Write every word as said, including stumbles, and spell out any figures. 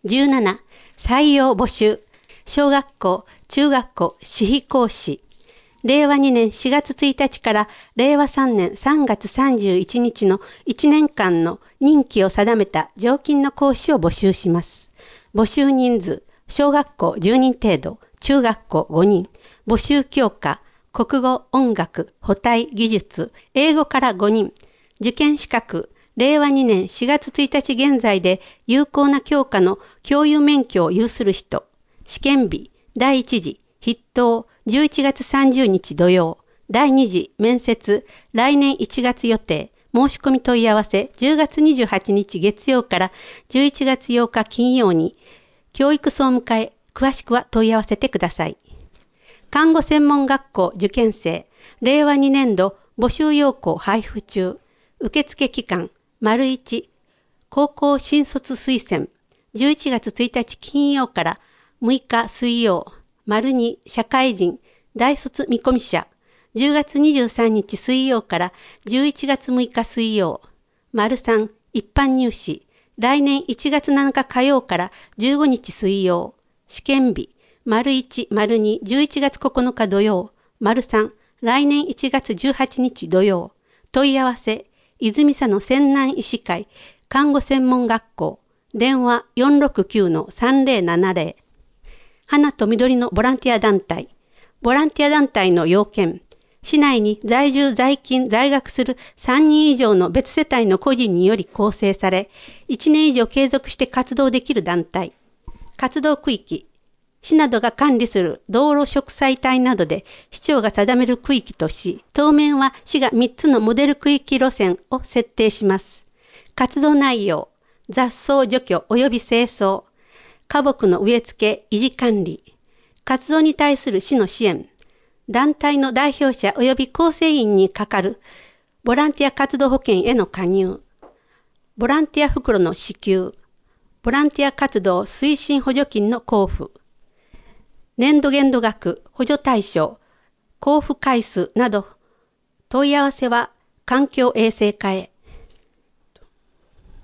じゅうなな、採用募集。小学校、中学校、私費講師。れいわにねんしがつついたちかられいわさんねんさんがつさんじゅういちにちのいちねんかんの任期を定めた常勤の講師を募集します。募集人数、小学校じゅうにん程度、中学校ごにん。募集教科、国語、音楽、補体、技術、英語からごにん。受験資格、れいわにねんしがつついたち現在で有効な教科の教諭免許を有する人。試験日、だいいち次、筆頭、じゅういちがつさんじゅうにち土曜。だいに次、面接、来年いちがつ予定。申し込み問い合わせ、じゅうがつにじゅうはちにち月曜からじゅういちがつようか金曜に、教育総務課へ詳しくは問い合わせてください。看護専門学校受験生、れいわにねんど募集要項配布中。受付期間、丸いち、高校新卒推薦、じゅういちがつついたち金曜からむいか水曜、丸に社会人、大卒見込み者、じゅうがつにじゅうさんにち水曜からじゅういちがつむいか水曜、丸さん一般入試、来年いちがつなのか火曜からじゅうごにち水曜、試験日、丸いち、丸に、じゅういちがつここのか土曜、丸さん、来年いちがつじゅうはちにち土曜、問い合わせ、泉佐野仙南医師会、看護専門学校、電話 よんろくきゅうのさんぜろななぜろ。花と緑のボランティア団体。ボランティア団体の要件。市内に在住在勤在学するさんにん以上の別世帯の個人により構成され、いちねん以上継続して活動できる団体。活動区域。市などが管理する道路植栽帯などで市長が定める区域とし、当面は市がみっつのモデル区域路線を設定します。活動内容、雑草除去及び清掃、花木の植え付け、維持管理、活動に対する市の支援、団体の代表者及び構成員にかかるボランティア活動保険への加入、ボランティア袋の支給、ボランティア活動推進補助金の交付、年度限度額、補助対象、交付回数など、問い合わせは環境衛生課へ。